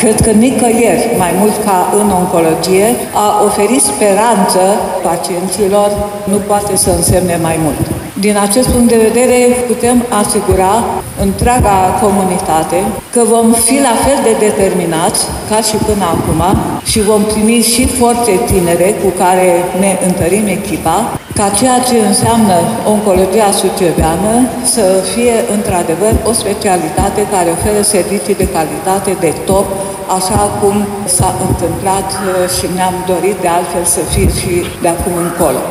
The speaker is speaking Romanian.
cred că nicăieri, mai mult ca în oncologie, a oferi speranță pacienților nu poate să însemne mai mult. Din acest punct de vedere, putem asigura întreaga comunitate că vom fi la fel de determinați ca și până acum și vom primi și forțe tinere cu care ne întărim echipa, ca ceea ce înseamnă oncologia suceveană să fie într-adevăr o specialitate care oferă servicii de calitate de top, așa cum s-a întâmplat și ne-am dorit de altfel să fie și de acum încolo.